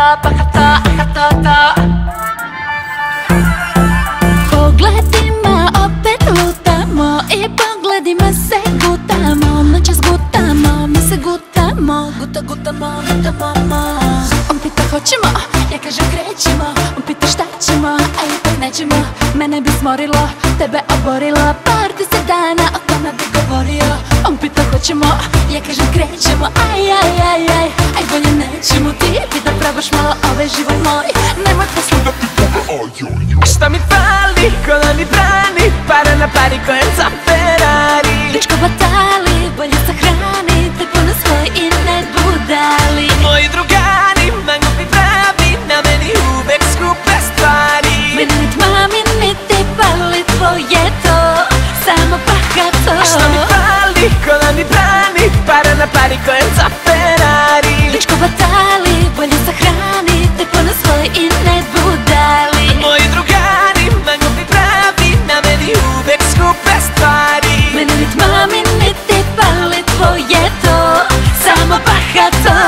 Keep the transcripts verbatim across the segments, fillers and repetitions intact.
bahata, bahata. Pogledima opet lutamo i pogledima se gutamo. Noćas gutamo, mi se gutamo, guta gutamo, gutamo. On pita hoćemo, ja kažem krećemo. On pita šta ćemo, a ipak nećemo. Mene bi smorilo, tebe oborilo. Par deset dana o tome bi govorio. On pita hoćemo, ja kažem krećemo. Aj, aj, aj, aj, aj bolje nećemo. Ti bi da probaš malo ovaj život moj. Nemoj posle da ti toga, aj, aj, aj. Šta mi fali, ko da mi brani, para na pari kojem za Ferrari. Dečko batali, bolje sahrani, te puno svoj i ne budali. Moji drugari, mango mi pravi, na meni uvek skupe stvari. Mene nit mami, nit ti pali, tvoje to, samo bahato. Šta mi fali, ko da mi brani, para na pari kojem za Ferrari. Dečko batali, bolje sahrani, te puno svoj i ne budali. Moji drugari, mango mi pravi, na meni uvek skupe stvari. Mene nit mami, nit ti pali, tvoje to, samo bahato.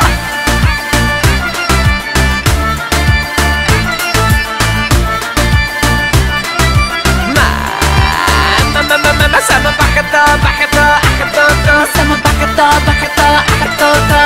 Sama bahata, bahata, bahata, Samo bahato, bahato, bahato.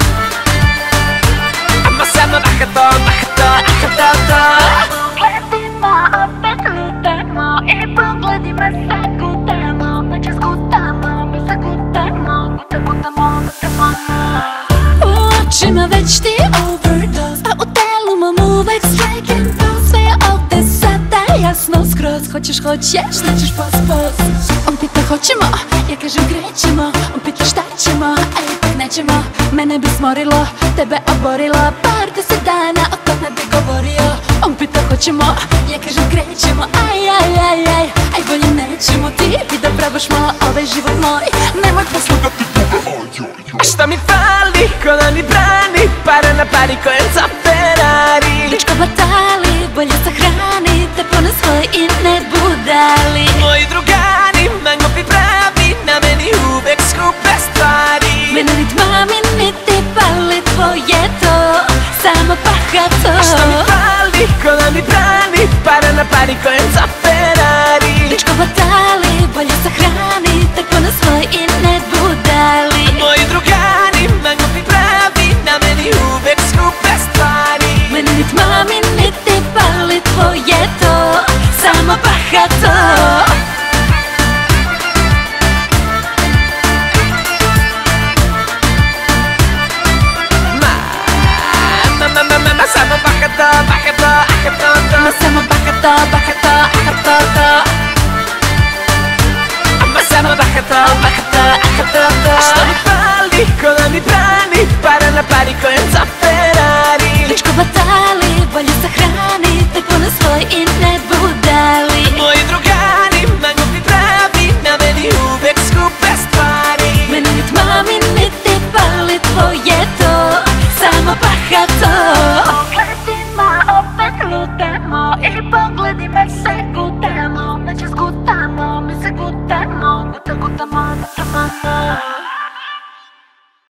ama sama bahata, bahata, bahata. Pogledima opet lutamo i pogledima se gutamo. Noćas gutamo, mi se gutamo, guta gutamo, gutamo. U očima već ti overdose, a u telu mom uvek strike and pulse. Sve je ovde sada jasno skroz. Hoćeš, hoćeš, nećeš pos, pos. On pita hoćemo, ja kažem krećemo. On pita šta ćemo, a ipak nećemo. Mene bi smorilo, tebe oborilo. Par deset dana o tome bi govorio. On pita hoćemo, ja kažem krećemo. Aj, aj, aj, aj, aj bolje nećemo. Ti bi da probaš malo ovaj život moj. Nemoj posle da ti toga, aj, aj, aj. Šta mi fali, ko da mi brani, para na pari kojem za Ferrari. Dečko batali, bolje sahrani, te puno svoj i ne budali. Moji drugari, mango mi pravi, na meni uvek skupe stvari. Mene nit mami, nit ti pali, tvoje to, samo bahato. Šta mi fali, ko da mi brani, para na pari kojem za Ferrari. Dečko batali, bolje sahrani, te puno svoj i ne budali. Moji drugari, mango mi pravi, na meni uvek skupe stvari. Mene nit mami, nit ti pali, tvoje to, samo bahato. Sama bahata, bahata, bahata. Samo bahato, bahato, bahato. Ama sama bahata, bahata, bahata. Šta mi fali, ko da mi brani, para na pari kojem